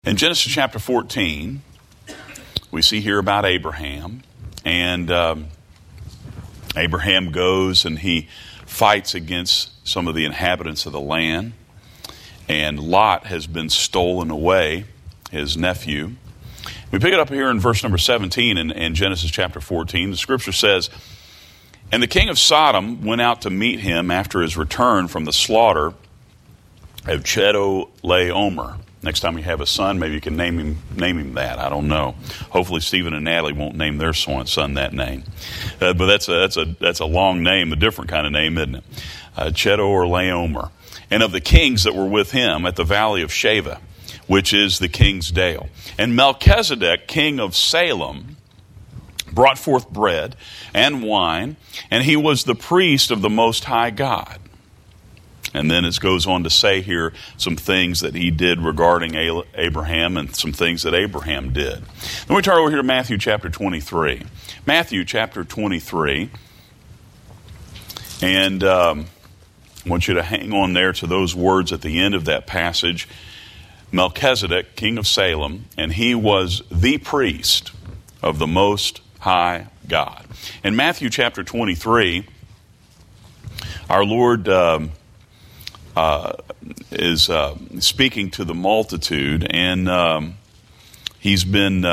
In Genesis chapter 14, we see here about Abraham, and Abraham goes and he fights against some of the inhabitants of the land, and Lot has been stolen away, his nephew. We pick it up here in verse number 17 in Genesis chapter 14. The scripture says, "And the king of Sodom went out to meet him after his return from the slaughter of Chedorlaomer." Next time you have a son, maybe you can name him that. I don't know. Hopefully Stephen and Natalie won't name their son that name. But that's a long name, a different kind of name, isn't it? Chedorlaomer. "And of the kings that were with him at the valley of Shaveh, which is the king's dale. And Melchizedek, king of Salem, brought forth bread and wine, and he was the priest of the Most High God." And then it goes on to say here some things that he did regarding Abraham and some things that Abraham did. Then we turn over here to Matthew chapter 23. Matthew chapter 23. And I want you to hang on there to those words at the end of that passage. Melchizedek, king of Salem, and he was the priest of the Most High God. In Matthew chapter 23, our Lord is speaking to the multitude, and he's been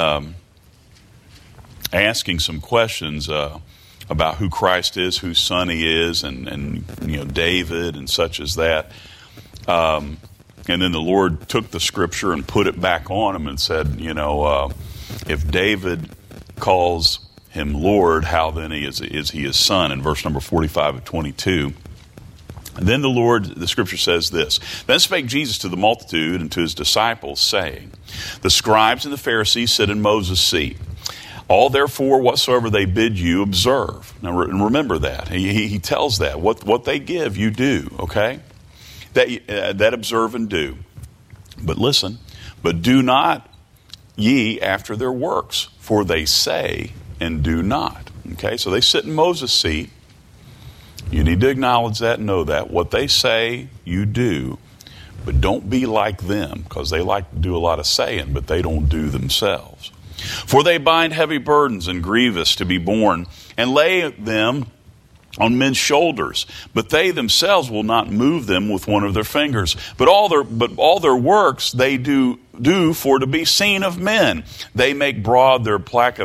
asking some questions about who Christ is, whose son he is, and David and such as that. And then the Lord took the scripture and put it back on him and said, if David calls him Lord, how then is he his son? In verse number 45 of 22. And then the scripture says this, "Then spake Jesus to the multitude and to his disciples, saying, The scribes and the Pharisees sit in Moses' seat. All therefore whatsoever they bid you, observe." Now remember that. He tells that. What they give, you do, okay? That observe and do. But listen, "But do not ye after their works, for they say and do not." Okay, so they sit in Moses' seat. You need to acknowledge that and know that. What they say, you do. But don't be like them, because they like to do a lot of saying, but they don't do themselves. "For they bind heavy burdens and grievous to be borne, and lay them on men's shoulders, but they themselves will not move them with one of their fingers. But all their works they do for to be seen of men. They make broad their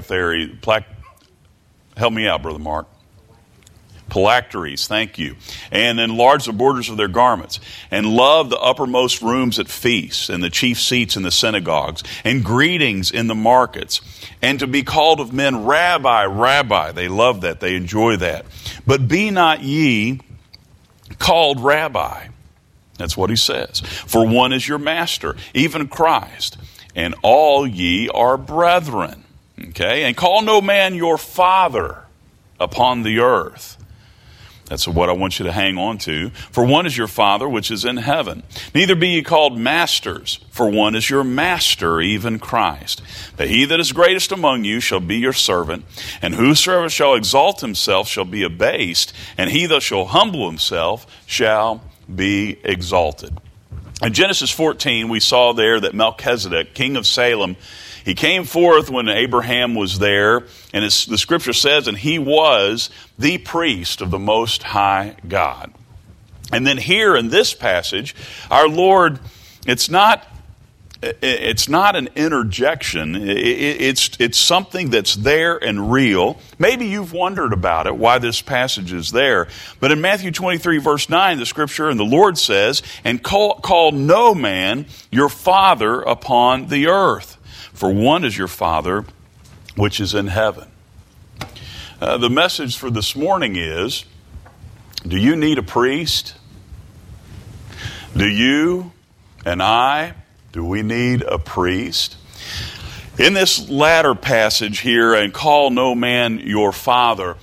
help me out, Brother Mark. Phylacteries, thank you. And enlarge the borders of their garments, and love the uppermost rooms at feasts, and the chief seats in the synagogues, and greetings in the markets, and to be called of men, Rabbi, Rabbi." They love that, they enjoy that. "But be not ye called Rabbi." That's what he says. "For one is your master, even Christ, and all ye are brethren." Okay, "And call no man your father upon the earth." That's what I want you to hang on to. "For one is your Father which is in heaven. Neither be ye called masters, for one is your master, even Christ. But he that is greatest among you shall be your servant. And whosoever shall exalt himself shall be abased, and he that shall humble himself shall be exalted." In Genesis 14, we saw there that Melchizedek, king of Salem, he came forth when Abraham was there, and the scripture says, and he was the priest of the Most High God. And then here in this passage, our Lord, it's not an interjection. It's something that's there and real. Maybe you've wondered about it, why this passage is there. But in Matthew 23, verse 9, the scripture, and the Lord says, "And call no man your father upon the earth, for one is your Father which is in heaven." The message for this morning is, do you need a priest? Do you and I, do we need a priest? In this latter passage here, "And call no man your father,"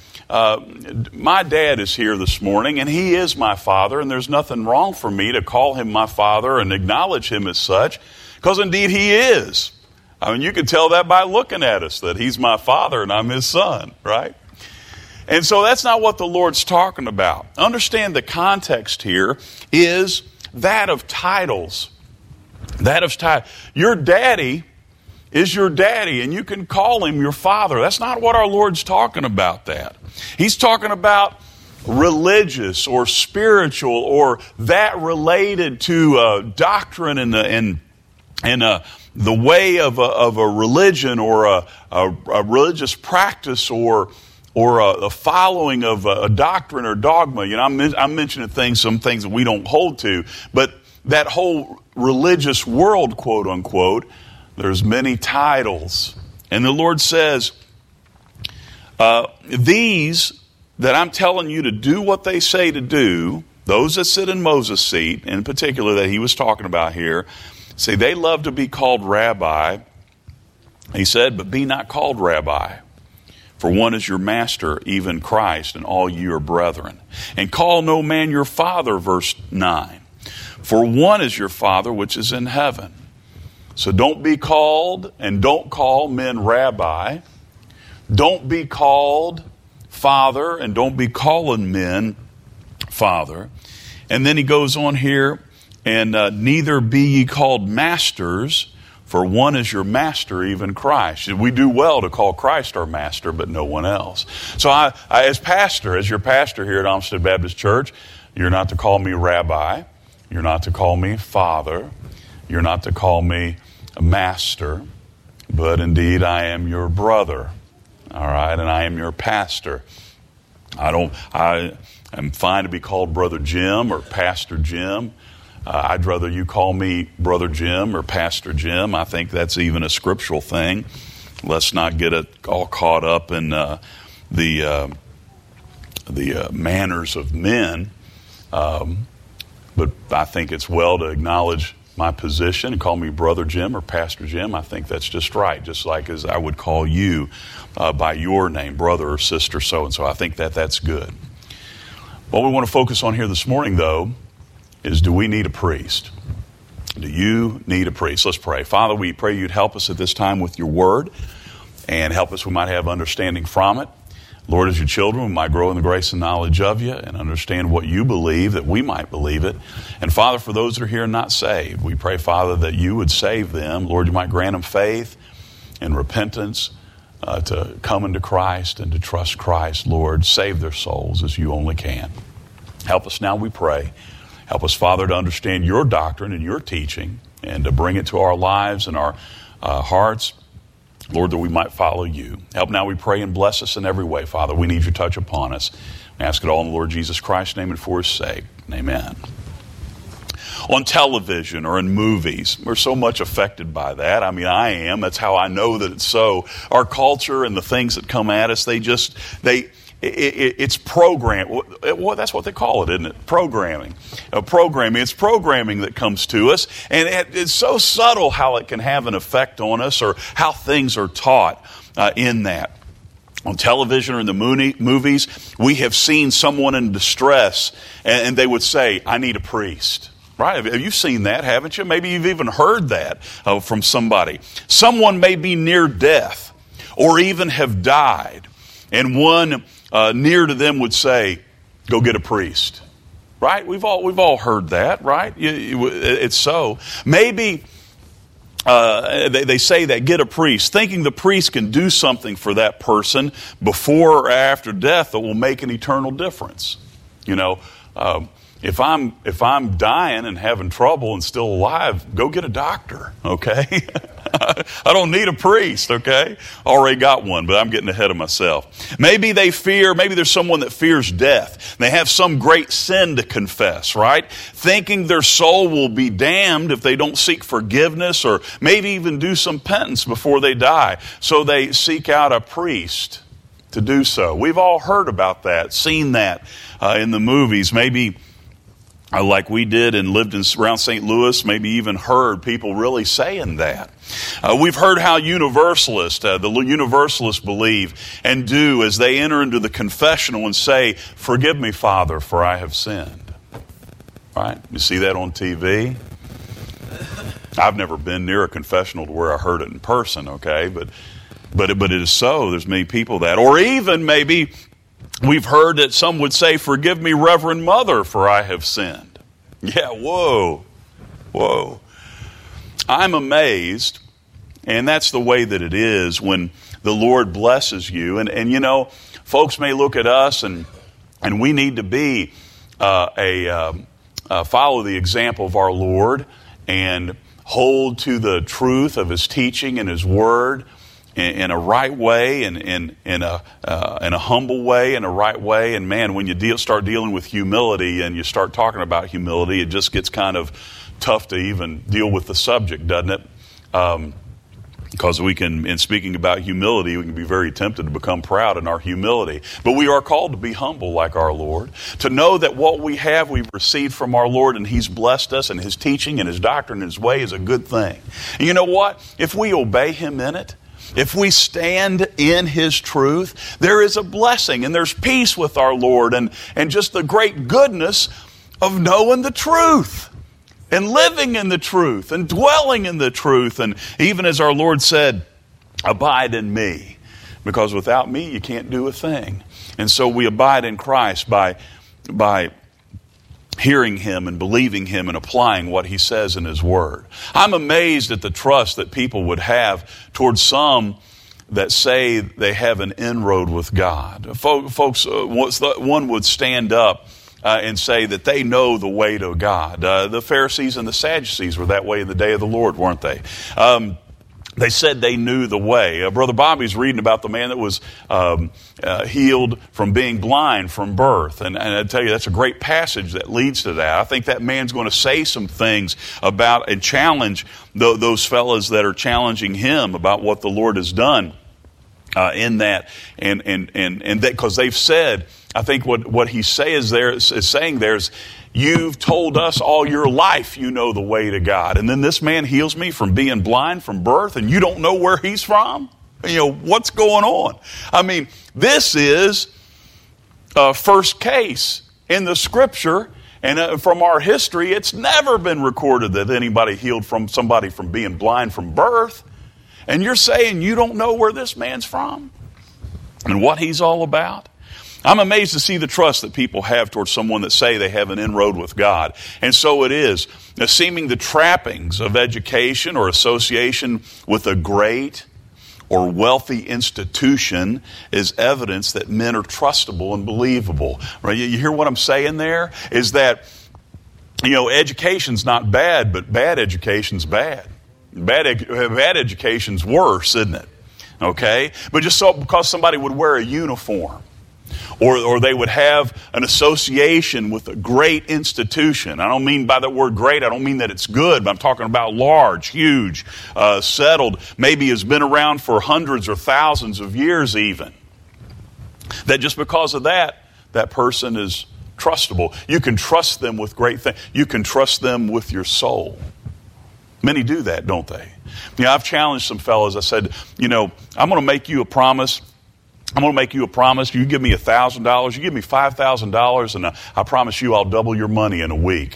my dad is here this morning, and he is my father, and there's nothing wrong for me to call him my father and acknowledge him as such, because indeed he is. I mean, you can tell that by looking at us, that he's my father and I'm his son, right? And so that's not what the Lord's talking about. Understand the context here is that of titles. That is tied. Your daddy is your daddy, and you can call him your father. That's not what our Lord's talking about that. He's talking about religious or spiritual or that related to doctrine and the way of a religion or a religious practice or a following of a doctrine or dogma. You know, I'm mentioning some things that we don't hold to, but that whole religious world, quote unquote, there's many titles. And the Lord says, these that I'm telling you to do what they say to do, those that sit in Moses' seat, in particular that he was talking about here, say they love to be called rabbi. He said, but be not called rabbi. For one is your master, even Christ, and all ye are brethren. And call no man your father, verse 9. For one is your Father which is in heaven. So don't be called, and don't call men rabbi. Don't be called Father, and don't be calling men Father. And then he goes on here, and neither be ye called masters, for one is your master, even Christ. We do well to call Christ our master, but no one else. So I as your pastor here at Olmsted Baptist Church, you're not to call me rabbi. You're not to call me father. You're not to call me a master. But indeed, I am your brother. All right, and I am your pastor. I am fine to be called Brother Jim or Pastor Jim. I'd rather you call me Brother Jim or Pastor Jim. I think that's even a scriptural thing. Let's not get it all caught up in the manners of men. But I think it's well to acknowledge my position and call me Brother Jim or Pastor Jim. I think that's just right, just like as I would call you by your name, brother or sister so-and-so. I think that's good. What we want to focus on here this morning, though, is do we need a priest? Do you need a priest? Let's pray. Father, we pray you'd help us at this time with your word and help us we might have understanding from it. Lord, as your children, we might grow in the grace and knowledge of you and understand what you believe, that we might believe it. And Father, for those that are here not saved, we pray, Father, that you would save them. Lord, you might grant them faith and repentance to come into Christ and to trust Christ. Lord, save their souls as you only can. Help us now, we pray. Help us, Father, to understand your doctrine and your teaching and to bring it to our lives and our hearts. Lord, that we might follow you. Help now, we pray, and bless us in every way, Father. We need your touch upon us. We ask it all in the Lord Jesus Christ's name and for his sake. Amen. On television or in movies, we're so much affected by that. I mean, I am. That's how I know that it's so. Our culture and the things that come at us, it's program. Well, that's what they call it, isn't it? Programming. Programming. It's programming that comes to us, and it's so subtle how it can have an effect on us or how things are taught in that. On television or in the movies, we have seen someone in distress, and they would say, I need a priest. Right? Have you seen that, haven't you? Maybe you've even heard that from somebody. Someone may be near death or even have died, and one near to them would say, go get a priest. Right? We've all heard that, right? It's so. Maybe they say that, get a priest, thinking the priest can do something for that person before or after death that will make an eternal difference. You know, if I'm dying and having trouble and still alive, go get a doctor, okay? I don't need a priest, okay? Already got one, but I'm getting ahead of myself. Maybe there's someone that fears death. They have some great sin to confess, right? Thinking their soul will be damned if they don't seek forgiveness or maybe even do some penance before they die. So they seek out a priest to do so. We've all heard about that, seen that in the movies. Maybe like we did and lived around St. Louis, maybe even heard people really saying that. We've heard how the Universalists believe and do as they enter into the confessional and say, forgive me, Father, for I have sinned. Right? You see that on TV? I've never been near a confessional to where I heard it in person, okay? But it is so. There's many people that. Or even maybe we've heard that some would say, forgive me, Reverend Mother, for I have sinned. Yeah, whoa. I'm amazed, and that's the way that it is when the Lord blesses you. And you know, folks may look at us and we need to be follow the example of our Lord and hold to the truth of His teaching and His Word in a right way, and in a humble way, in a right way. And man, when you start dealing with humility and you start talking about humility, it just gets kind of tough to even deal with the subject, doesn't it? Because we can, in speaking about humility, we can be very tempted to become proud in our humility. But we are called to be humble like our Lord, to know that what we have, we've received from our Lord, and He's blessed us, and His teaching and His doctrine and His way is a good thing. And you know what? If we obey Him in it, if we stand in His truth, there is a blessing, and there's peace with our Lord, and just the great goodness of knowing the truth, and living in the truth, and dwelling in the truth. And even as our Lord said, abide in me, because without me you can't do a thing. And so we abide in Christ by hearing Him and believing Him and applying what He says in His Word. I'm amazed at the trust that people would have towards some that say they have an inroad with God. Folks, one would stand up and say that they know the way to God. The Pharisees and the Sadducees were that way in the day of the Lord, weren't they? They said they knew the way. Brother Bobby's reading about the man that was healed from being blind from birth. And I tell you, that's a great passage that leads to that. I think that man's going to say some things about and challenge those fellas that are challenging him about what the Lord has done in that. And that, because they've said, I think what he's saying there is, you've told us all your life you know the way to God. And then this man heals me from being blind from birth, and you don't know where he's from? You know, what's going on? I mean, this is a first case in the Scripture, and from our history, it's never been recorded that anybody healed from somebody from being blind from birth. And you're saying you don't know where this man's from and what he's all about? I'm amazed to see the trust that people have towards someone that say they have an inroad with God. And so it is. Now, seeming the trappings of education or association with a great or wealthy institution is evidence that men are trustable and believable. Right? You hear what I'm saying there? Is that, you know, education's not bad, but bad education's bad. Bad education's worse, isn't it? Okay? But just so because somebody would wear a uniform, or they would have an association with a great institution. I don't mean by the word great, I don't mean that it's good, but I'm talking about large, huge, settled, maybe has been around for hundreds or thousands of years even. That just because of that person is trustable. You can trust them with great things. You can trust them with your soul. Many do that, don't they? You know, I've challenged some fellows. I said, you know, I'm going to make you a promise. I'm going to make you a promise. You give me $1,000. You give me $5,000, and I promise you I'll double your money in a week.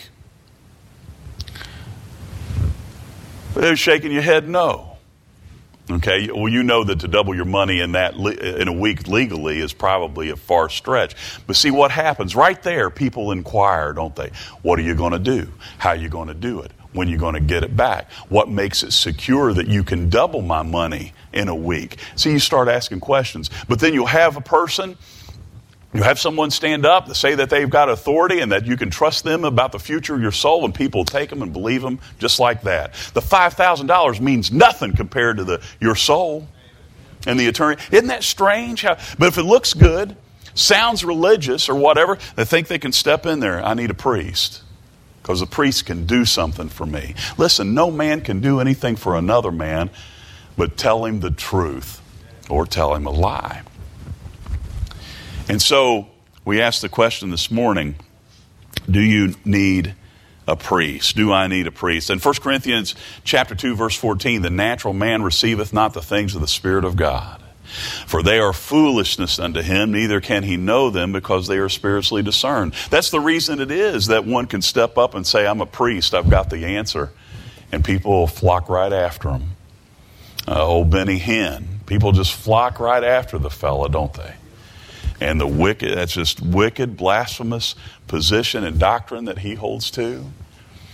They're shaking your head no. Okay, well, you know that to double your money in a week legally is probably a far stretch. But see what happens right there. People inquire, don't they? What are you going to do? How are you going to do it? When you're going to get it back? What makes it secure that you can double my money in a week? See, you start asking questions. But then you'll have someone stand up to say that they've got authority and that you can trust them about the future of your soul, and people will take them and believe them just like that. The $5,000 means nothing compared to your soul and the attorney. Isn't that strange? But if it looks good, sounds religious or whatever, they think they can step in there. I need a priest, because a priest can do something for me. Listen, no man can do anything for another man but tell him the truth or tell him a lie. And so we asked the question this morning, do you need a priest? Do I need a priest? In 1 Corinthians chapter 2, verse 14, the natural man receiveth not the things of the Spirit of God, for they are foolishness unto him, neither can he know them, because they are spiritually discerned. That's the reason it is that one can step up and say, I'm a priest, I've got the answer. And people will flock right after him. Old Benny Hinn, people just flock right after the fella, don't they? And that's just wicked, blasphemous position and doctrine that he holds to.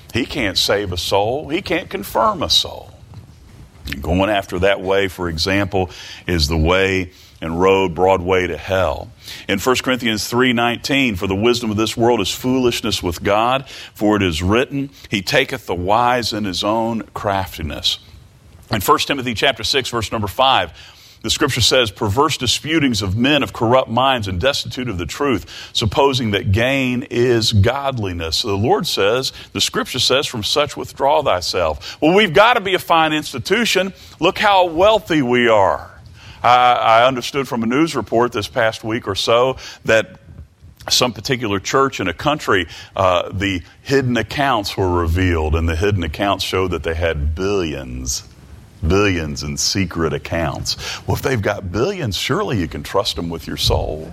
He can't save a soul. He can't confirm a soul. Going after that way, for example, is the way and road, broad way to hell. In 1 Corinthians 3:19, for the wisdom of this world is foolishness with God, for it is written, He taketh the wise in His own craftiness. In 1 Timothy chapter 6, verse number 5, the scripture says, perverse disputings of men of corrupt minds and destitute of the truth, supposing that gain is godliness. So the Lord says, the scripture says, from such withdraw thyself. Well, we've got to be a fine institution. Look how wealthy we are. I understood from a news report this past week or so that some particular church in a country, the hidden accounts were revealed, and the hidden accounts showed that they had billions in secret accounts. Well, if they've got billions, surely you can trust them with your soul.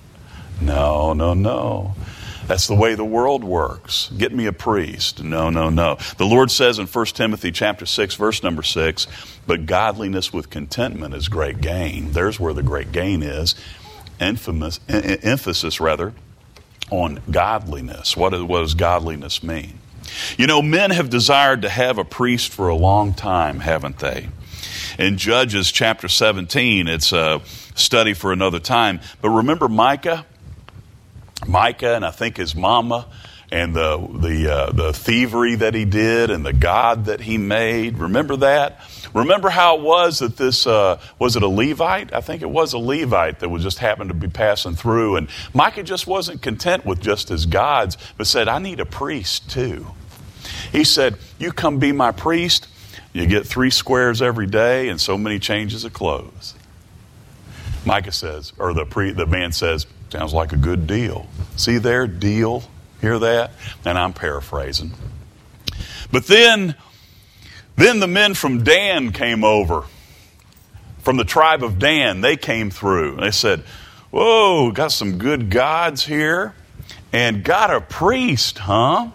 No. That's the way the world works. Get me a priest. No. The Lord says in 1 Timothy chapter 6, verse number 6, but godliness with contentment is great gain. There's where the great gain is. Emphasis on godliness. What does godliness mean? You know, men have desired to have a priest for a long time, haven't they? In Judges chapter 17, it's a study for another time. But remember Micah and I think his mama and the thievery that he did and the god that he made. Remember that? Remember how it was that this, was it a Levite? I think it was a Levite that just happened to be passing through. And Micah just wasn't content with just his gods, but said, I need a priest too. He said, you come be my priest, you get 3 squares every day and so many changes of clothes. Micah says, or the man says, sounds like a good deal. See there, deal, hear that? And I'm paraphrasing. But then the men from Dan came over. From the tribe of Dan, they came through. They said, whoa, got some good gods here. And got a priest, huh?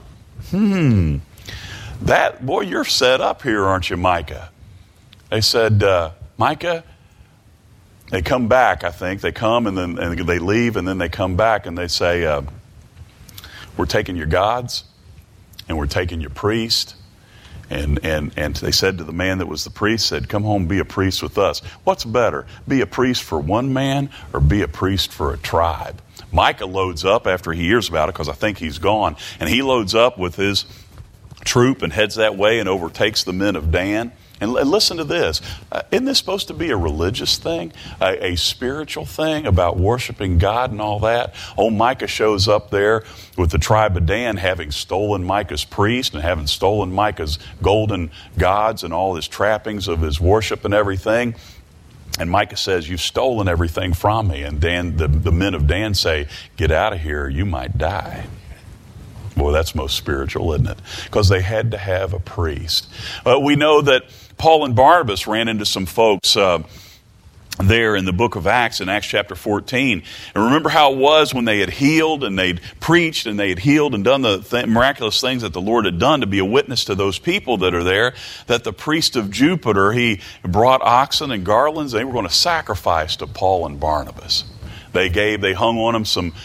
That, boy, you're set up here, aren't you, Micah? They said, Micah, they come back, I think. They come and then they leave and then they come back and they say, we're taking your gods and we're taking your priest. And they said to the man that was the priest, said, come home, be a priest with us. What's better, be a priest for one man or be a priest for a tribe? Micah loads up after he hears about it, because I think he's gone, and he loads up with his troop and heads that way and overtakes the men of Dan. And listen to this. Isn't this supposed to be a religious thing, a spiritual thing about worshiping God and all that? Oh, Micah shows up there with the tribe of Dan, having stolen Micah's priest and having stolen Micah's golden gods and all his trappings of his worship and everything. And Micah says, you've stolen everything from me. And Dan, the men of Dan say, get out of here, you might die. Boy, that's most spiritual, isn't it? Because they had to have a priest. We know that Paul and Barnabas ran into some folks there in the book of Acts, in Acts chapter 14. And remember how it was when they had healed and they'd preached and they had healed and done the miraculous things that the Lord had done to be a witness to those people that are there, that the priest of Jupiter, he brought oxen and garlands. They were going to sacrifice to Paul and Barnabas. They hung on them some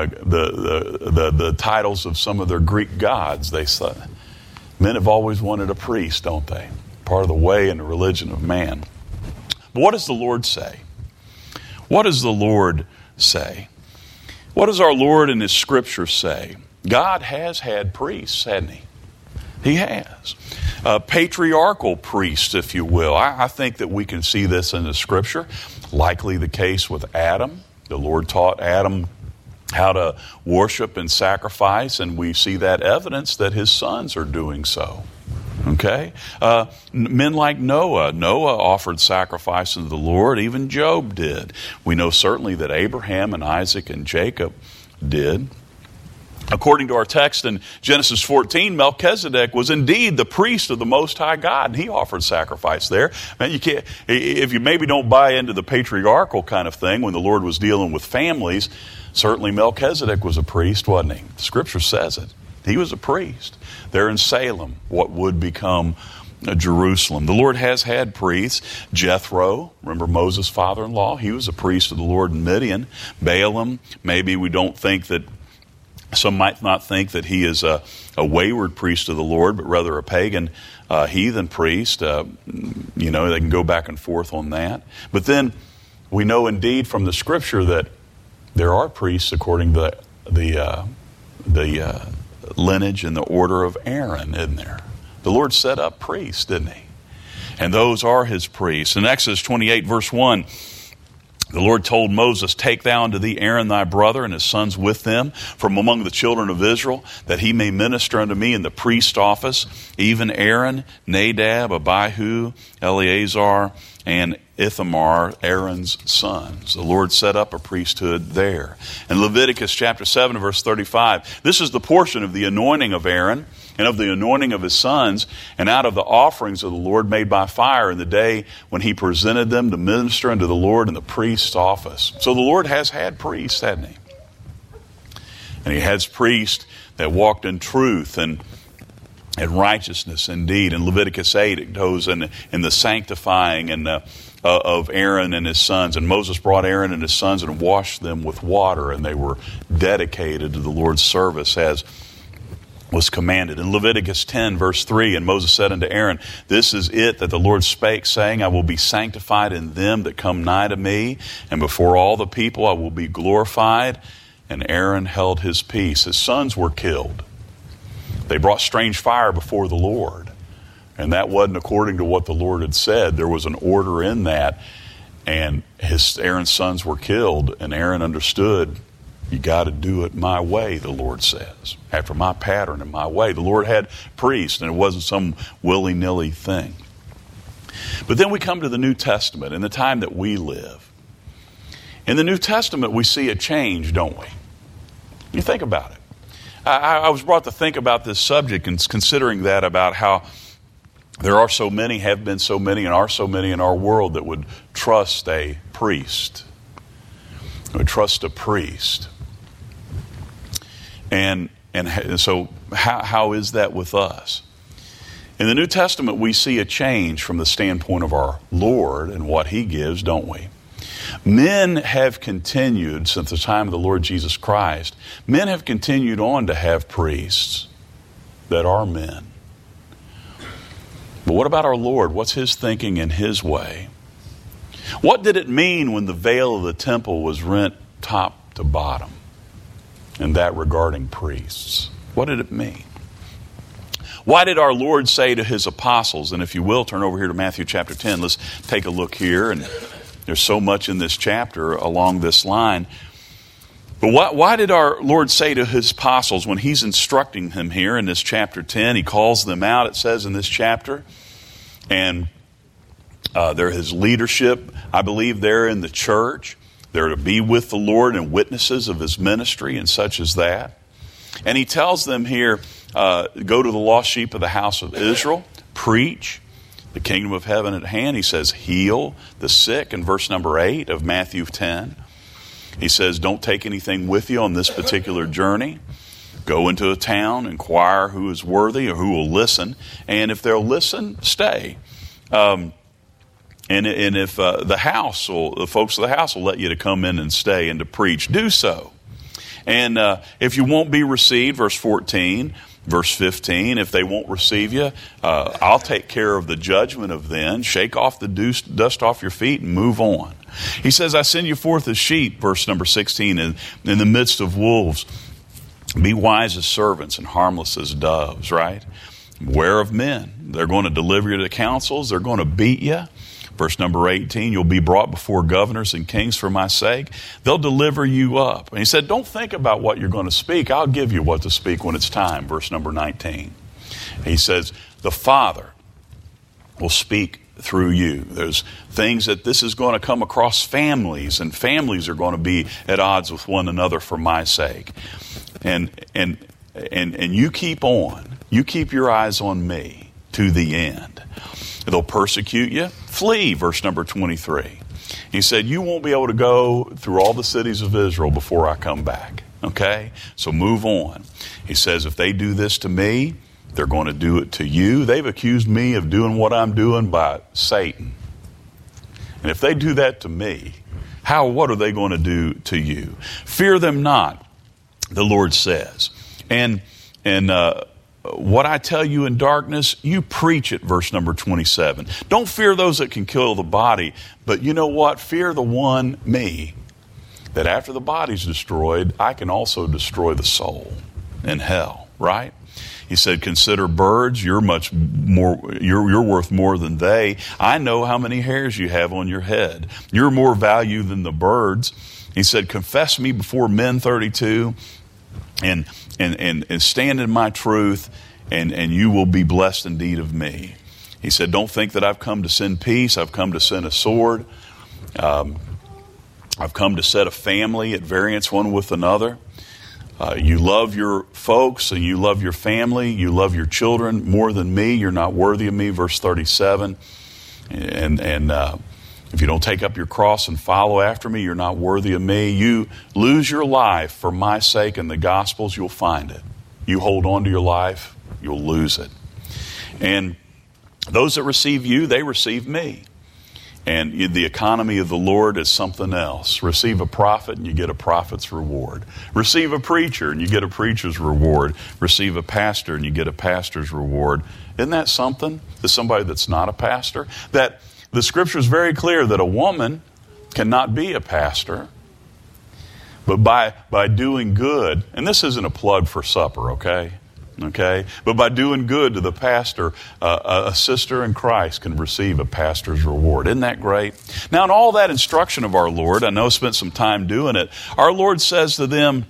the titles of some of their Greek gods. They said, men have always wanted a priest, don't they? Part of the way and the religion of man. But what does the Lord say? What does the Lord say? What does our Lord in His Scripture say? God has had priests, hasn't He? He has. Patriarchal priests, if you will. I think that we can see this in the Scripture. Likely the case with Adam. The Lord taught Adam how to worship and sacrifice, and we see that evidence that his sons are doing so. Okay? Men like Noah. Noah offered sacrifice to the Lord. Even Job did. We know certainly that Abraham and Isaac and Jacob did. According to our text in Genesis 14, Melchizedek was indeed the priest of the Most High God, and he offered sacrifice there. Man, you can't, if you maybe don't buy into the patriarchal kind of thing when the Lord was dealing with families, certainly Melchizedek was a priest, wasn't he? Scripture says it. He was a priest there in Salem, what would become Jerusalem. The Lord has had priests. Jethro, remember Moses' father-in-law? He was a priest of the Lord in Midian. Balaam, maybe we don't think that Some might not think that he is a wayward priest of the Lord, but rather a pagan heathen priest. They can go back and forth on that. But then we know indeed from the Scripture that there are priests according to the lineage and the order of Aaron, isn't there? The Lord set up priests, didn't he? And those are his priests. In Exodus 28, verse 1, the Lord told Moses, "Take thou unto thee Aaron thy brother and his sons with them from among the children of Israel, that he may minister unto me in the priest office, even Aaron, Nadab, Abihu, Eleazar, and Ithamar, Aaron's sons." The Lord set up a priesthood there. In Leviticus chapter 7, verse 35, this is the portion of the anointing of Aaron and of the anointing of his sons, and out of the offerings of the Lord made by fire in the day when he presented them to minister unto the Lord in the priest's office. So the Lord has had priests, hasn't he? And he has priests that walked in truth and righteousness indeed. In Leviticus 8, it goes in the sanctifying and of Aaron and his sons. And Moses brought Aaron and his sons and washed them with water, and they were dedicated to the Lord's service as was commanded. In Leviticus 10, verse 3, and Moses said unto Aaron, "This is it that the Lord spake, saying, I will be sanctified in them that come nigh to me, and before all the people I will be glorified." And Aaron held his peace. His sons were killed. They brought strange fire before the Lord. And that wasn't according to what the Lord had said. There was an order in that. And Aaron's sons were killed. And Aaron understood, you got to do it my way, the Lord says. After my pattern and my way. The Lord had priests, and it wasn't some willy-nilly thing. But then we come to the New Testament, in the time that we live. In the New Testament, we see a change, don't we? You think about it. I was brought to think about this subject and considering that about how there are so many, have been so many, and are so many in our world that would trust a priest. Would trust a priest. And so how is that with us? In the New Testament, we see a change from the standpoint of our Lord and what he gives, don't we? Men have continued, since the time of the Lord Jesus Christ, men have continued on to have priests that are men. But what about our Lord? What's his thinking and his way? What did it mean when the veil of the temple was rent top to bottom? And that regarding priests. What did it mean? Why did our Lord say to his apostles, and if you will, turn over here to Matthew chapter 10. Let's take a look here. And there's so much in this chapter along this line. But why did our Lord say to his apostles when he's instructing them here in this chapter 10? He calls them out, it says in this chapter. And they're his leadership, I believe they're in the church. They're to be with the Lord and witnesses of his ministry and such as that. And he tells them here, go to the lost sheep of the house of Israel, preach the kingdom of heaven at hand. He says, heal the sick in verse number 8 of Matthew 10. He says, don't take anything with you on this particular journey. Go into a town, inquire who is worthy or who will listen. And if they'll listen, stay. And if the folks of the house will let you to come in and stay and to preach, do so. And if you won't be received, verse 14, verse 15, if they won't receive you, I'll take care of the judgment of them. Shake off the dust off your feet and move on. He says, I send you forth as sheep, verse number 16, in the midst of wolves. Be wise as servants and harmless as doves, right? Beware of men. They're going to deliver you to councils. They're going to beat you. Verse number 18, you'll be brought before governors and kings for my sake. They'll deliver you up. And he said, don't think about what you're going to speak. I'll give you what to speak when it's time. Verse number 19. He says, the Father will speak through you. There's things that this is going to come across families, and families are going to be at odds with one another for my sake. And you keep on. You keep your eyes on me to the end. They'll persecute you. Flee, verse number 23. He said, you won't be able to go through all the cities of Israel before I come back. Okay? So move on. He says, if they do this to me, they're going to do it to you. They've accused me of doing what I'm doing by Satan. And if they do that to me, what are they going to do to you? Fear them not. the Lord says. And what I tell you in darkness, you preach it, verse number 27. Don't fear those that can kill the body, but you know what? Fear the one, me, that after the body's destroyed, I can also destroy the soul in hell, right? He said, consider birds, you're much more, you're worth more than they. I know how many hairs you have on your head. You're more value than the birds. He said, confess me before men, 32, and stand in my truth, and you will be blessed indeed of me. He said, don't think that I've come to send peace. I've come to send a sword. I've come to set a family at variance one with another. You love your folks and you love your family. You love your children more than me. You're not worthy of me, verse 37. And if you don't take up your cross and follow after me, you're not worthy of me. You lose your life for my sake in the Gospels, you'll find it. You hold on to your life, you'll lose it. And those that receive you, they receive me. And the economy of the Lord is something else. Receive a prophet and you get a prophet's reward. Receive a preacher and you get a preacher's reward. Receive a pastor and you get a pastor's reward. Isn't that something to somebody that's not a pastor? That the scripture is very clear that a woman cannot be a pastor, but by doing good, and this isn't a plug for supper, okay? But by doing good to the pastor, a sister in Christ can receive a pastor's reward. Isn't that great? Now, in all that instruction of our Lord, I know I spent some time doing it, our Lord says to them,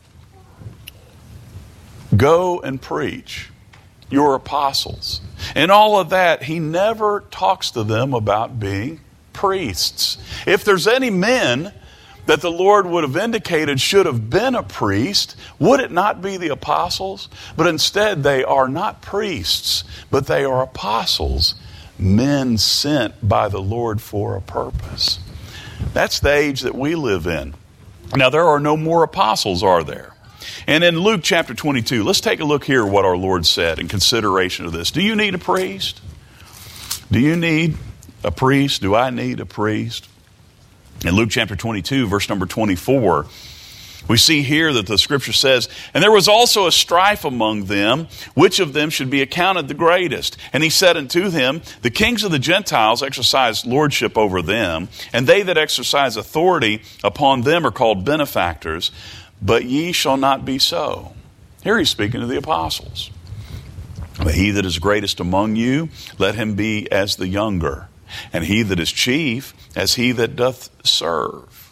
go and preach, your apostles. And all of that, he never talks to them about being priests. If there's any men that the Lord would have indicated should have been a priest, would it not be the apostles? But instead, they are not priests, but they are apostles, men sent by the Lord for a purpose. That's the age that we live in. Now, there are no more apostles, are there? And in Luke chapter 22, let's take a look here at what our Lord said in consideration of this. Do you need a priest? Do you need a priest? Do I need a priest? In Luke chapter 22, verse number 24, we see here that the scripture says, and there was also a strife among them, which of them should be accounted the greatest. And he said unto him, the kings of the Gentiles exercise lordship over them, and they that exercise authority upon them are called benefactors, but ye shall not be so. Here he's speaking to the apostles. But he that is greatest among you, let him be as the younger, and he that is chief as he that doth serve.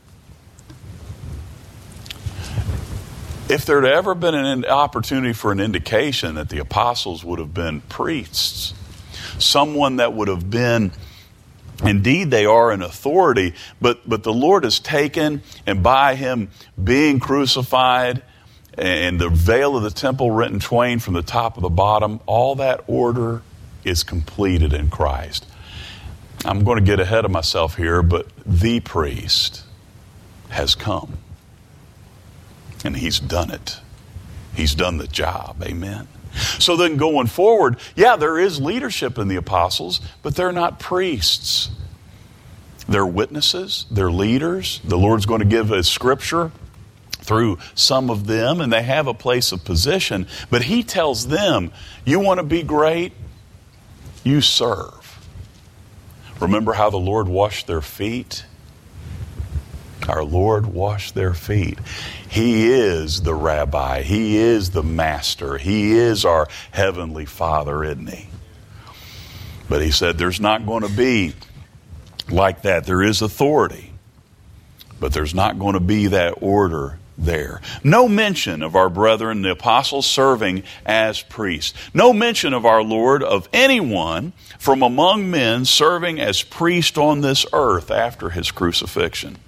If there had ever been an opportunity for an indication that the apostles would have been priests, someone that would have been, indeed they are in authority, but the Lord has taken, and by him being crucified and the veil of the temple rent in twain from the top of the bottom, all that order is completed in Christ. I'm going to get ahead of myself here, but the priest has come. And he's done it. He's done the job. Amen. So then going forward, yeah, there is leadership in the apostles, but they're not priests. They're witnesses. They're leaders. The Lord's going to give a scripture through some of them, and they have a place of position. But he tells them, you want to be great? You serve. Remember how the Lord washed their feet? Our Lord washed their feet. He is the rabbi. He is the master. He is our heavenly Father, isn't he? But he said there's not going to be like that. There is authority, but there's not going to be that order there. No mention of our brethren, the apostles, serving as priests. No mention of our Lord, of anyone from among men serving as priest on this earth after his crucifixion.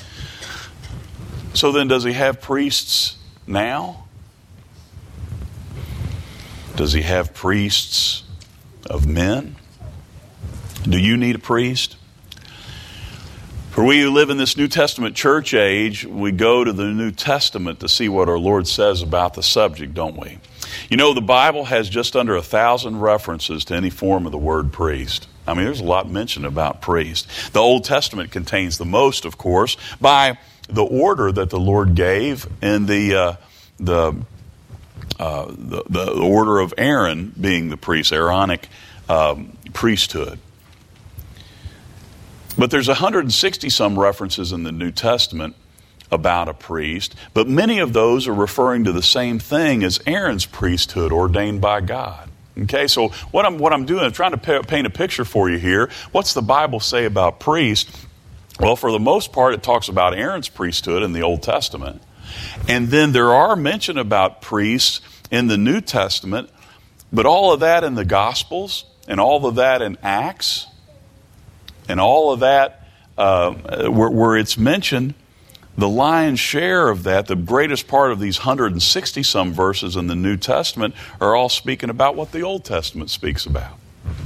So then, does he have priests now? Does he have priests of men? Do you need a priest? For we who live in this New Testament church age, we go to the New Testament to see what our Lord says about the subject, don't we? You know, the Bible has just under 1,000 references to any form of the word priest. I mean, there's a lot mentioned about priest. The Old Testament contains the most, of course, by the order that the Lord gave in the order of Aaron being the priest, Aaronic priesthood. But there's 160 some references in the New Testament about a priest, but many of those are referring to the same thing as Aaron's priesthood ordained by God. Okay, so what I'm doing, I'm trying to paint a picture for you here. What's the Bible say about priests? Well, for the most part, it talks about Aaron's priesthood in the Old Testament. And then there are mention about priests in the New Testament, but all of that in the Gospels and all of that in Acts and all of that where it's mentioned, the lion's share of that, the greatest part of these 160 some verses in the New Testament are all speaking about what the Old Testament speaks about.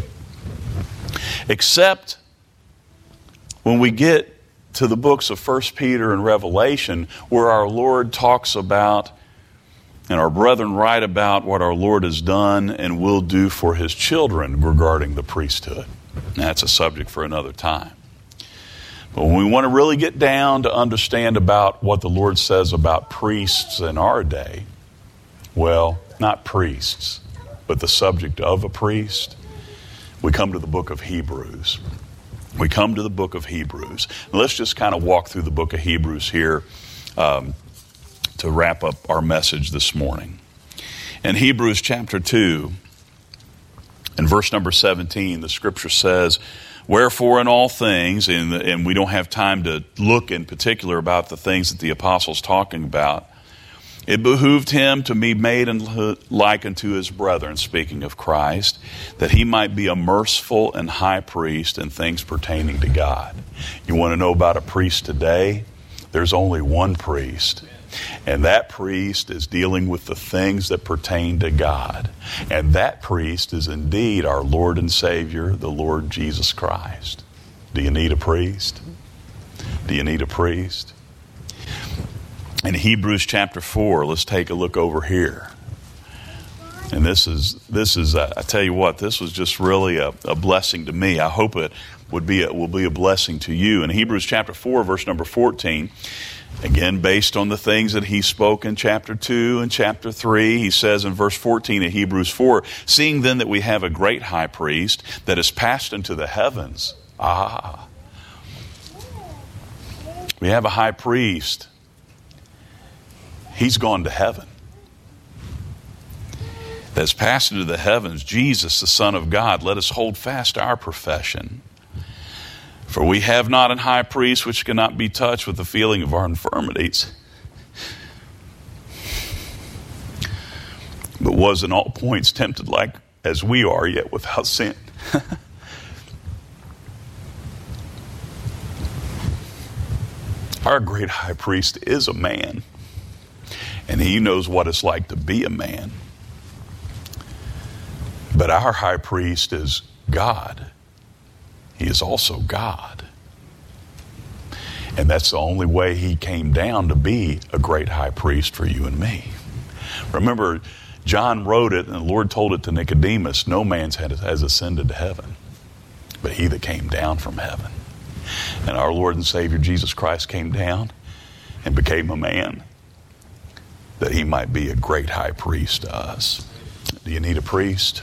Except when we get to the books of 1 Peter and Revelation, where our Lord talks about, and our brethren write about what our Lord has done and will do for His children regarding the priesthood. That's a subject for another time. But when we want to really get down to understand about what the Lord says about priests in our day, well, not priests, but the subject of a priest, we come to the book of Hebrews. We come to the book of Hebrews. And let's just kind of walk through the book of Hebrews here to wrap up our message this morning. In Hebrews chapter 2, in verse number 17, the scripture says, "Wherefore in all things," and we don't have time to look in particular about the things that the apostle's talking about, "it behooved him to be made like unto his brethren," speaking of Christ, "that he might be a merciful and high priest in things pertaining to God." You want to know about a priest today? There's only one priest. And that priest is dealing with the things that pertain to God. And that priest is indeed our Lord and Savior, the Lord Jesus Christ. Do you need a priest? Do you need a priest? In Hebrews chapter 4, let's take a look over here. And this is I tell you what, this was just really a blessing to me. I hope it will be a blessing to you. In Hebrews chapter 4, verse number 14, again, based on the things that he spoke in chapter 2 and chapter 3, he says in verse 14 of Hebrews 4, "Seeing then that we have a great high priest that is passed into the heavens." We have a high priest. He's gone to heaven. That's passed into the heavens, Jesus, the Son of God. Let us hold fast our profession. "For we have not an high priest which cannot be touched with the feeling of our infirmities, but was in all points tempted like as we are, yet without sin." Our great high priest is a man, and he knows what it's like to be a man. But our high priest is God. He is also God. And that's the only way he came down to be a great high priest for you and me. Remember, John wrote it and the Lord told it to Nicodemus, "No man has ascended to heaven, but he that came down from heaven." And our Lord and Savior Jesus Christ came down and became a man that he might be a great high priest to us. Do you need a priest?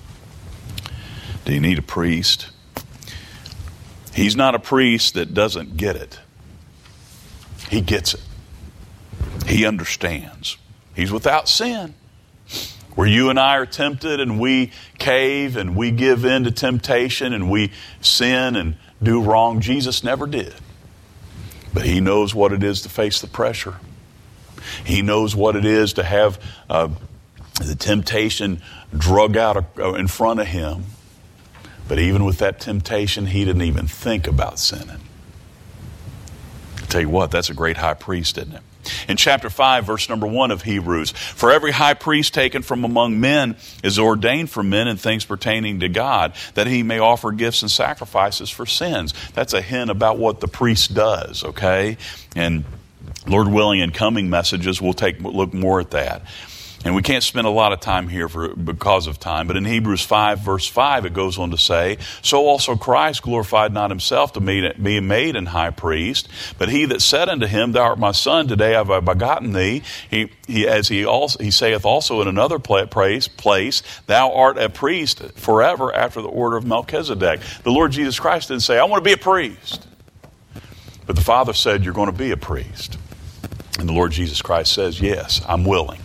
Do you need a priest? He's not a priest that doesn't get it. He gets it. He understands. He's without sin. Where you and I are tempted and we cave and we give in to temptation and we sin and do wrong, Jesus never did. But he knows what it is to face the pressure. He knows what it is to have the temptation drug out in front of him. But even with that temptation, he didn't even think about sinning. I tell you what, that's a great high priest, isn't it? In chapter 5, verse number 1 of Hebrews, "For every high priest taken from among men is ordained for men in things pertaining to God, that he may offer gifts and sacrifices for sins." That's a hint about what the priest does, okay? And Lord willing, in coming messages, we'll look more at that. And we can't spend a lot of time here because of time, but in Hebrews 5, verse 5, it goes on to say, so also Christ glorified not himself to be made an high priest, but he that said unto him, thou art my son, today have I begotten thee. He saith also in another place, thou art a priest forever after the order of Melchizedek. The Lord Jesus Christ didn't say, I want to be a priest. But the Father said, you're going to be a priest. And the Lord Jesus Christ says, yes, I'm willing.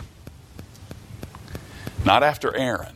Not after Aaron,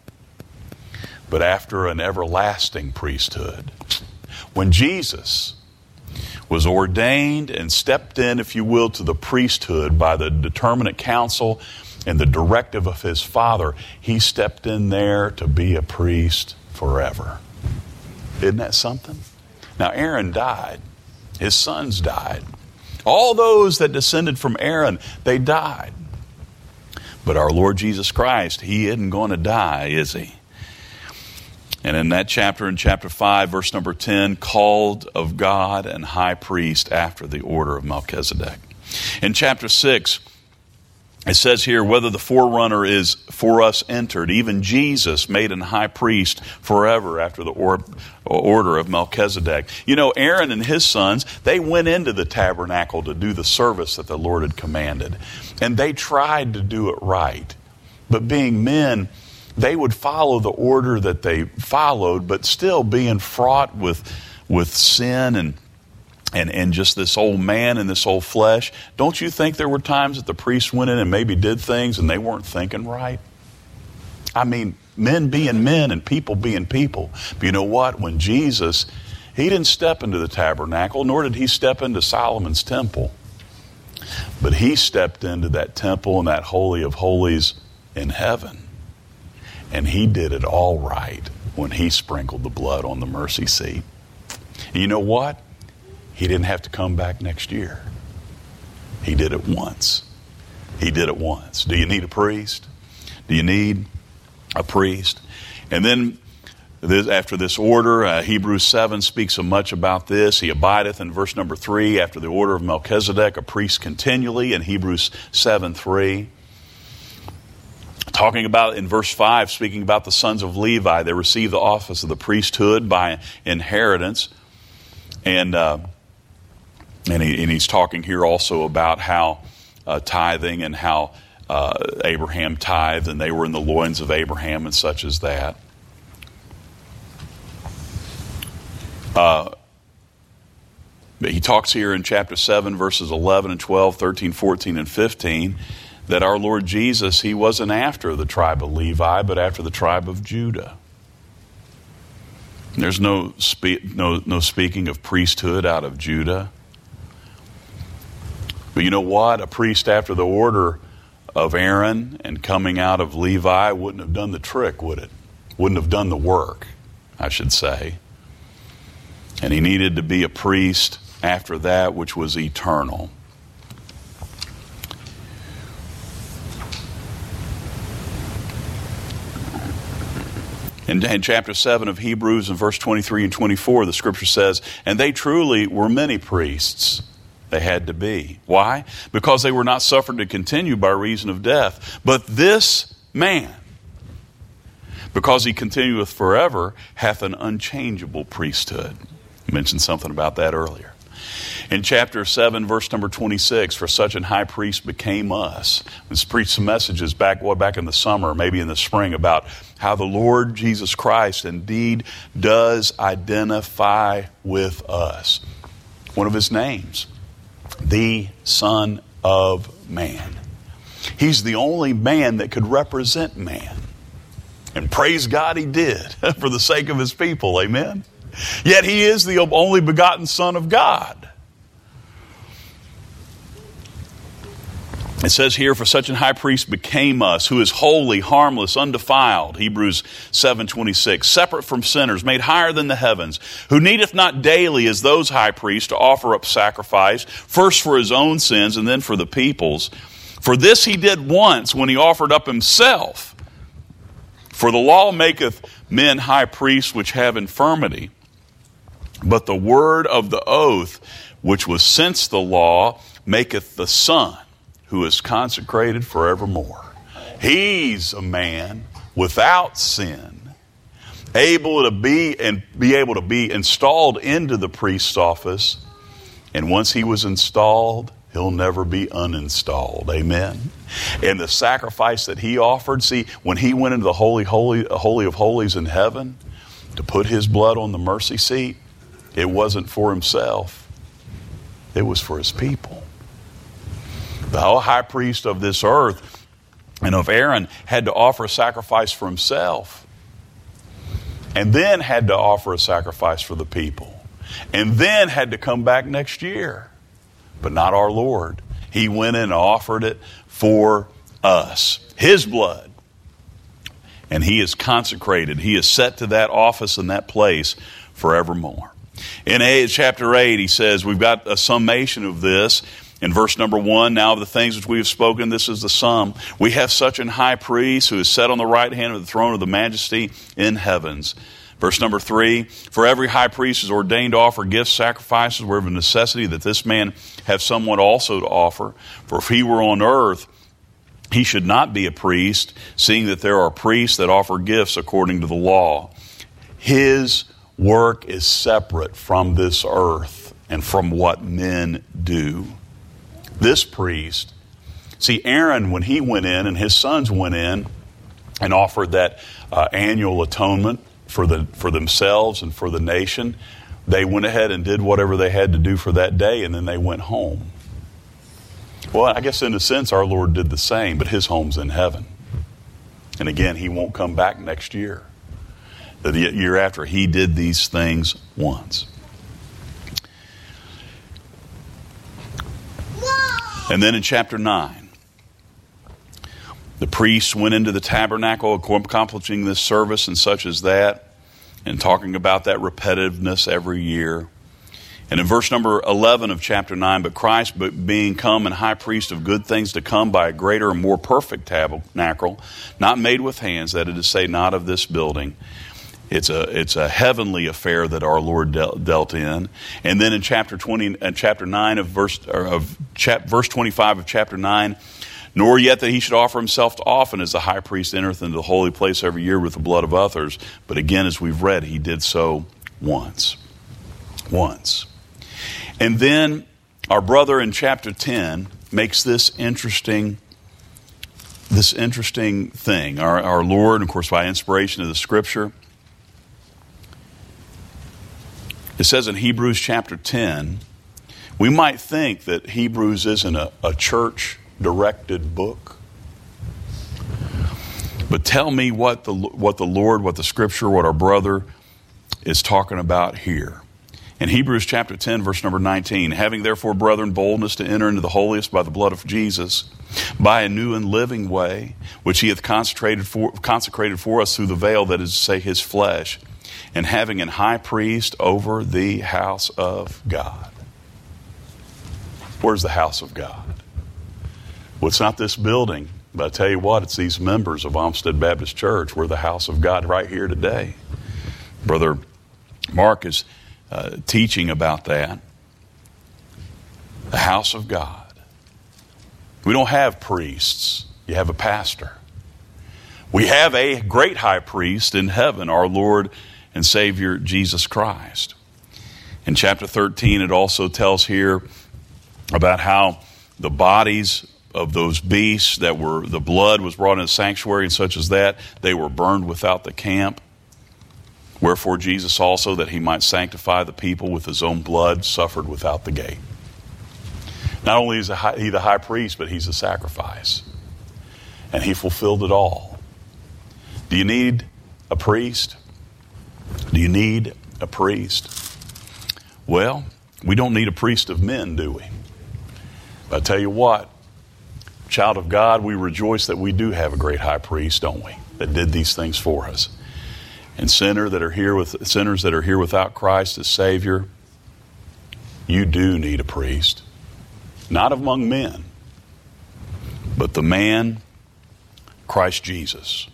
but after an everlasting priesthood. When Jesus was ordained and stepped in, if you will, to the priesthood by the determinate counsel and the directive of his Father, he stepped in there to be a priest forever. Isn't that something? Now, Aaron died. His sons died. All those that descended from Aaron, they died. But our Lord Jesus Christ, he isn't going to die, is he? And in that chapter, in chapter 5, verse number 10, called of God and high priest after the order of Melchizedek. In chapter 6, it says here, whether the forerunner is for us entered, even Jesus made an high priest forever after the order of Melchizedek. You know, Aaron and his sons, they went into the tabernacle to do the service that the Lord had commanded. And they tried to do it right. But being men, they would follow the order that they followed, but still being fraught with sin and just this old man and this old flesh. Don't you think there were times that the priests went in and maybe did things and they weren't thinking right? I mean, men being men and people being people. But you know what? When Jesus, he didn't step into the tabernacle, nor did he step into Solomon's temple. But he stepped into that temple and that Holy of Holies in heaven. And he did it all right when he sprinkled the blood on the mercy seat. And you know what? He didn't have to come back next year. He did it once. He did it once. Do you need a priest? Do you need a priest? And then after this order, Hebrews 7 speaks so much about this. He abideth in verse number 3, after the order of Melchizedek, a priest continually, in Hebrews 7:3. Talking about in verse 5, speaking about the sons of Levi, they received the office of the priesthood by inheritance. And he's talking here also about how tithing and how Abraham tithed, and they were in the loins of Abraham and such as that. He talks here in chapter 7, verses 11 and 12, 13, 14, and 15, that our Lord Jesus, he wasn't after the tribe of Levi, but after the tribe of Judah. There's no speaking of priesthood out of Judah. But you know what? A priest after the order of Aaron and coming out of Levi wouldn't have done the trick, would it? Wouldn't have done the work, I should say. And he needed to be a priest after that which was eternal. In chapter 7 of Hebrews, in verse 23 and 24, the scripture says, and they truly were many priests. They had to be. Why? Because they were not suffered to continue by reason of death. But this man, because he continueth forever, hath an unchangeable priesthood. I mentioned something about that earlier. In chapter 7, verse number 26, for such an high priest became us. Let's preach some messages back in the summer, maybe in the spring, about how the Lord Jesus Christ indeed does identify with us. One of his names, the Son of Man. He's the only man that could represent man. And praise God he did for the sake of his people. Amen? Yet he is the only begotten Son of God. It says here, for such an high priest became us, who is holy, harmless, undefiled, Hebrews 7:26, separate from sinners, made higher than the heavens, who needeth not daily as those high priests to offer up sacrifice, first for his own sins and then for the people's. For this he did once when he offered up himself. For the law maketh men high priests which have infirmity, but the word of the oath, which was since the law, maketh the Son, who is consecrated forevermore. He's a man without sin, able to be able to be installed into the priest's office. And once he was installed, he'll never be uninstalled. Amen. And the sacrifice that he offered, see, when he went into the holy of holies in heaven to put his blood on the mercy seat, it wasn't for himself. It was for his people. The whole high priest of this earth and of Aaron had to offer a sacrifice for himself, and then had to offer a sacrifice for the people, and then had to come back next year. But not our Lord. He went in and offered it for us. His blood. And he is consecrated. He is set to that office and that place forevermore. In chapter 8, he says, we've got a summation of this. In verse number 1, now of the things which we have spoken, this is the sum. We have such an high priest who is set on the right hand of the throne of the majesty in heavens. Verse number 3, for every high priest is ordained to offer gifts, sacrifices, wherever necessity, that this man have someone also to offer. For if he were on earth, he should not be a priest, seeing that there are priests that offer gifts according to the law. His work is separate from this earth and from what men do. This priest, see, Aaron, when he went in and his sons went in and offered that annual atonement for themselves and for the nation, they went ahead and did whatever they had to do for that day, and then they went home. Well, I guess in a sense our Lord did the same, but his home's in heaven. And again, he won't come back next year. The year after, he did these things once. And then in chapter 9, the priests went into the tabernacle accomplishing this service and such as that, and talking about that repetitiveness every year. And in verse number 11 of chapter 9, but Christ being come and high priest of good things to come by a greater and more perfect tabernacle, not made with hands, that is to say, not of this building. It's a heavenly affair that our Lord dealt in. And then in chapter 20 and chapter 9 of verse 25 of chapter 9, nor yet that he should offer himself often, as the high priest entereth into the holy place every year with the blood of others. But again, as we've read, he did so once. Once. And then our brother in chapter 10 makes this interesting thing. Our Lord, of course, by inspiration of the Scripture, it says in Hebrews chapter 10, we might think that Hebrews isn't a church-directed book. But tell me what the Lord, what the Scripture, what our brother is talking about here. In Hebrews chapter 10, verse number 19, having therefore, brethren, boldness to enter into the holiest by the blood of Jesus, by a new and living way, which he hath consecrated for us through the veil, that is to say, his flesh, and having an high priest over the house of God. Where's the house of God? Well, it's not this building, but I tell you what, it's these members of Olmsted Baptist Church. We're the house of God right here today. Brother Mark is teaching about that. The house of God. We don't have priests. You have a pastor. We have a great high priest in heaven, our Lord and Savior Jesus Christ. In chapter 13, it also tells here about how the bodies of those beasts that were, the blood was brought in the sanctuary and such as that, they were burned without the camp. Wherefore Jesus also, that he might sanctify the people with his own blood, suffered without the gate. Not only is he the high priest, but he's a sacrifice. And he fulfilled it all. Do you need a priest? Do you need a priest? Well, we don't need a priest of men, do we? But I tell you what, child of God, we rejoice that we do have a great high priest, don't we? That did these things for us. And sinners that are here without Christ as Savior, you do need a priest. Not among men, but the man, Christ Jesus.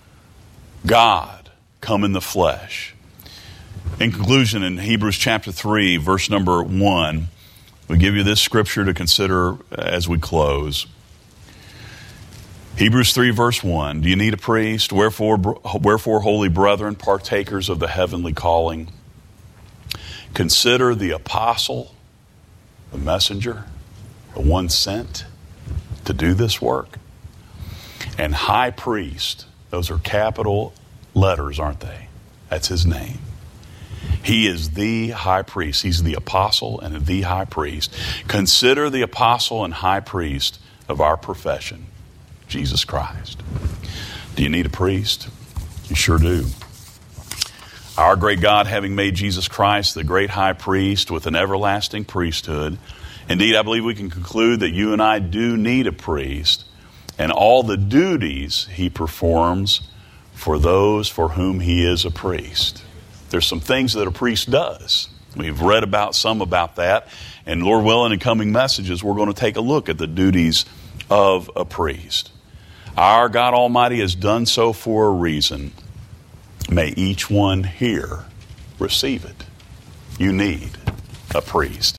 God come in the flesh. In conclusion, in Hebrews chapter 3, verse number 1, we give you this scripture to consider as we close. Hebrews 3 verse 1, do you need a priest? Wherefore, holy brethren, partakers of the heavenly calling, consider the apostle, the messenger, the one sent to do this work, and high priest. Those are capital letters, aren't they? That's his name. He is the high priest. He's the apostle and the high priest. Consider the apostle and high priest of our profession, Jesus Christ. Do you need a priest? You sure do. Our great God, having made Jesus Christ the great high priest with an everlasting priesthood, indeed, I believe we can conclude that you and I do need a priest and all the duties he performs for those for whom he is a priest. There's some things that a priest does. We've read about some about that, and Lord willing, in coming messages, we're going to take a look at the duties of a priest. Our God Almighty has done so for a reason. May each one here receive it. You need a priest.